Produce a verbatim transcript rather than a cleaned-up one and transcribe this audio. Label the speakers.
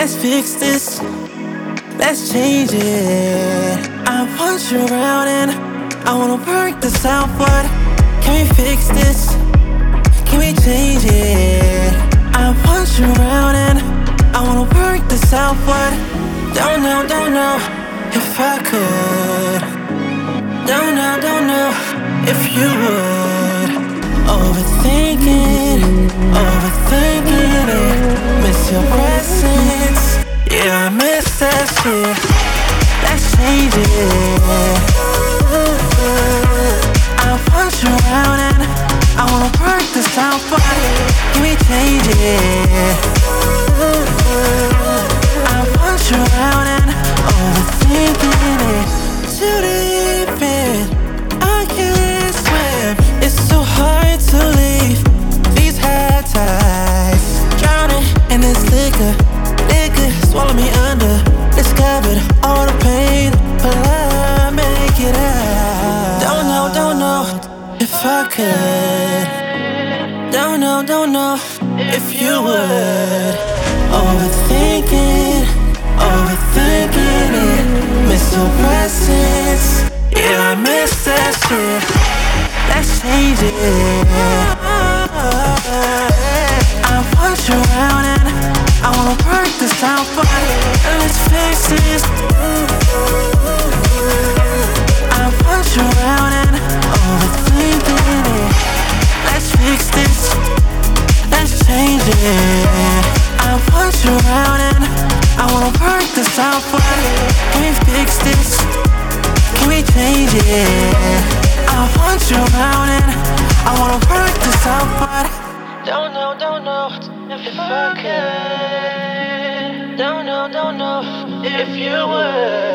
Speaker 1: Let's fix this, let's change it. I want you around and I wanna work this out, but can we fix this? Can we change it? I want you around and I wanna work this out, but don't know, don't know if I could. Don't know, don't know if you would. Overthinking, overthinking it. Miss your presence, yeah, I miss that shit. Let's change it. I want you around and I wanna work this out, but can we change it? I want you around and overthinking it. Too deep in, I can't swim. It's so hard to leave these high tides. Drowning in this liquor, liquor swallow me under. Discovered all the pain, but I make it out. Don't know, don't know if I could. Don't know, don't know if you would. Overthinking, overthinking it. Miss your presence, yeah, I miss that shit. Let's change it. I want you around and I wanna work this out, but let's fix this. I want you around and overthinking it. Let's fix this, let's change it. I want you around and I wanna work this out, but can we fix this? Can we change it? I want you around and I wanna work this out, but don't know, don't know if I could. Don't know, don't know if you would.